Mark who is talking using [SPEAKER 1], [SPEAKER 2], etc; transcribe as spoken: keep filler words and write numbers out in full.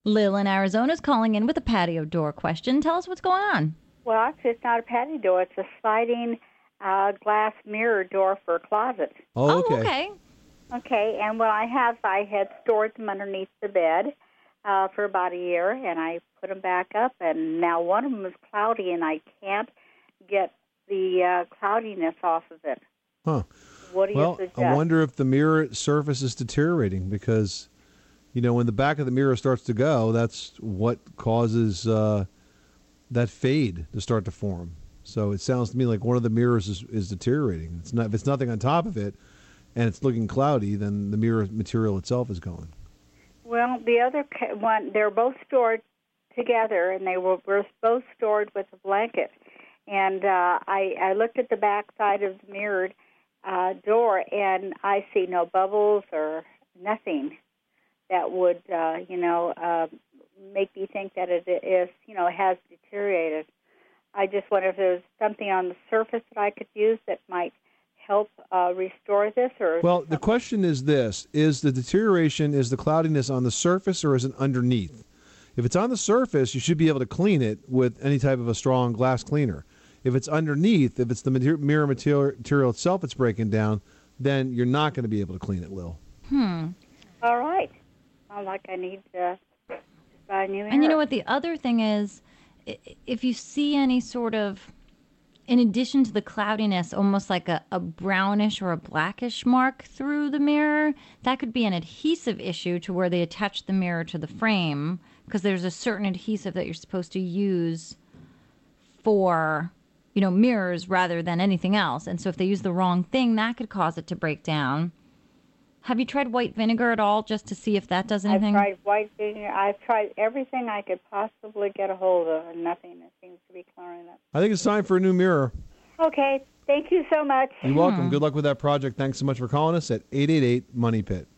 [SPEAKER 1] Lil in Arizona is calling in with a patio door question. Tell us what's going on.
[SPEAKER 2] Well, actually, it's not a patio door. It's a sliding uh, glass mirror door for a closet.
[SPEAKER 3] Oh, okay.
[SPEAKER 1] Oh, okay.
[SPEAKER 2] Okay, and what I have, I had stored them underneath the bed uh, for about a year, and I put them back up, and now one of them is cloudy, and I can't get the uh, cloudiness off of it.
[SPEAKER 3] Huh.
[SPEAKER 2] What do you
[SPEAKER 3] Well,
[SPEAKER 2] suggest?
[SPEAKER 3] I wonder if the mirror surface is deteriorating because, you know, when the back of the mirror starts to go, that's what causes uh, that fade to start to form. So it sounds to me like one of the mirrors is, is deteriorating. It's not if it's nothing on top of it, and it's looking cloudy, then the mirror material itself is going.
[SPEAKER 2] Well, the other one, they're both stored together, and they were, were both stored with a blanket. And uh, I, I looked at the back side of the mirrored uh, door, and I see no bubbles or nothing that would, uh, you know, uh, make me think that it is, you know, has deteriorated. I just wonder if there's something on the surface that I could use that might help uh, restore this, or
[SPEAKER 3] well, the question is this: is the deterioration, is the cloudiness on the surface or is it underneath? If it's on the surface, you should be able to clean it with any type of a strong glass cleaner. If it's underneath, if it's the mirror material, material itself that's breaking down, then you're not going to be able to clean it, Lil.
[SPEAKER 1] Hmm.
[SPEAKER 2] All right. Sounds like I need to buy a new mirror.
[SPEAKER 1] And you know what? The other thing is, if you see any sort of, in addition to the cloudiness, almost like a, a brownish or a blackish mark through the mirror, that could be an adhesive issue to where they attach the mirror to the frame, because there's a certain adhesive that you're supposed to use for, you know, mirrors rather than anything else. And so if they use the wrong thing, that could cause it to break down. Have you tried white vinegar at all just to see if that does anything?
[SPEAKER 2] I've tried white vinegar. I've tried everything I could possibly get a hold of, and nothing that seems to be clearing up.
[SPEAKER 3] I think it's time for a new mirror.
[SPEAKER 2] Okay. Thank you so much.
[SPEAKER 3] You're welcome. Good luck with that project. Thanks so much for calling us at eight eight eight, MONEY PIT.